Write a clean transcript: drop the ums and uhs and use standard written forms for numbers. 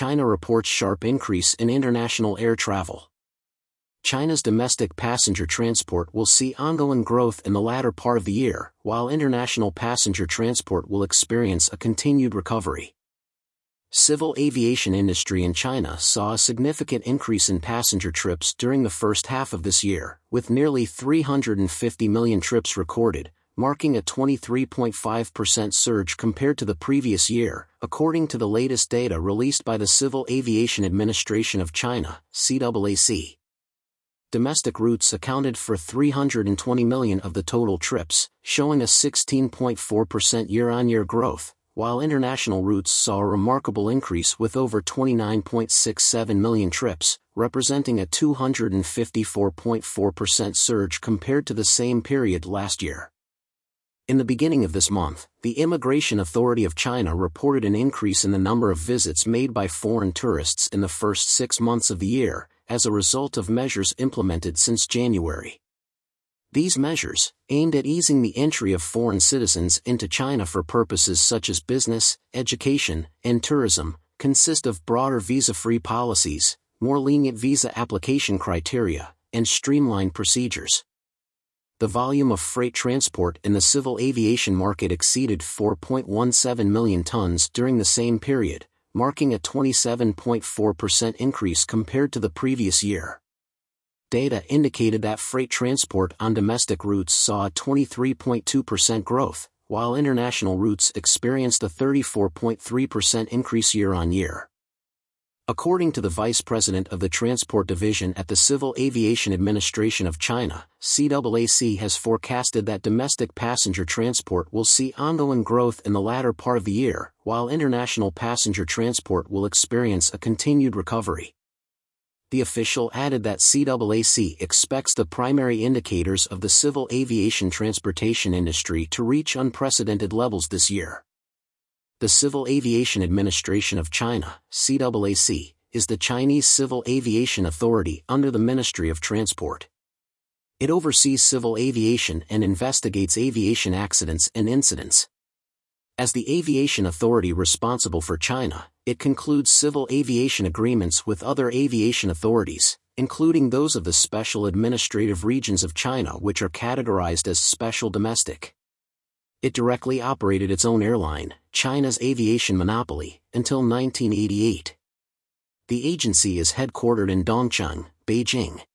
China reports sharp increase in international air travel. China's domestic passenger transport will see ongoing growth in the latter part of the year, while international passenger transport will experience a continued recovery. Civil aviation industry in China saw a significant increase in passenger trips during the first half of this year, with nearly 350 million trips recorded, marking a 23.5% surge compared to the previous year, according to the latest data released by the Civil Aviation Administration of China, CAAC. Domestic routes accounted for 320 million of the total trips, showing a 16.4% year-on-year growth, while international routes saw a remarkable increase with over 29.67 million trips, representing a 254.4% surge compared to the same period last year. In the beginning of this month, the Immigration Authority of China reported an increase in the number of visits made by foreign tourists in the first 6 months of the year, as a result of measures implemented since January. These measures, aimed at easing the entry of foreign citizens into China for purposes such as business, education, and tourism, consist of broader visa-free policies, more lenient visa application criteria, and streamlined procedures. The volume of freight transport in the civil aviation market exceeded 4.17 million tons during the same period, marking a 27.4% increase compared to the previous year. Data indicated that freight transport on domestic routes saw a 23.2% growth, while international routes experienced a 34.3% increase year-on-year. According to the Vice President of the Transport Division at the Civil Aviation Administration of China, CAAC has forecasted that domestic passenger transport will see ongoing growth in the latter part of the year, while international passenger transport will experience a continued recovery. The official added that CAAC expects the primary indicators of the civil aviation transportation industry to reach unprecedented levels this year. The Civil Aviation Administration of China, CAAC, is the Chinese civil aviation authority under the Ministry of Transport. It oversees civil aviation and investigates aviation accidents and incidents. As the aviation authority responsible for China, it concludes civil aviation agreements with other aviation authorities, including those of the special administrative regions of China which are categorized as special domestic. It directly operated its own airline, China's aviation monopoly, until 1988. The agency is headquartered in Dongcheng, Beijing.